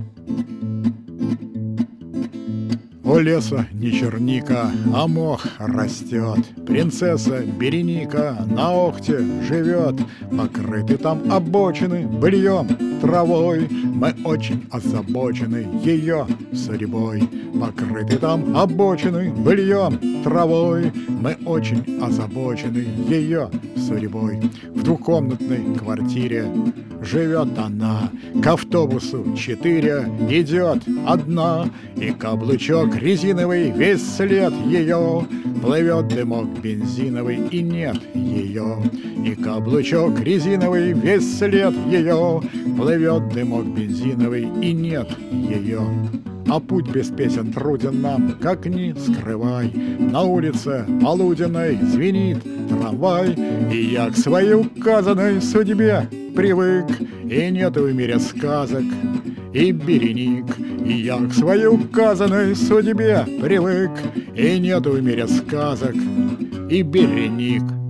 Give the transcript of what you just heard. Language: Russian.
У леса не черника, а мох растет. Принцесса Береника на Охте живет. Покрыты там обочины быльем, травой. Мы очень озабочены ее судьбой. Покрыты там обочины быльем, травой. Мы очень озабочены ее судьбой. В двухкомнатной квартире живет она, к автобусу 4 идет одна, и каблучок резиновый весь след ее. Плывет дымок бензиновый, и нет ее. И каблучок резиновый весь след ее. Плывет дымок бензиновый, и нет ее. А путь без песен труден нам, как ни скрывай. На улице полуденной звенит трамвай, и я к своей указанной судьбе привык, и нету в мире сказок и Береник. И я к своей указанной судьбе привык, и нету в мире сказок и Береник.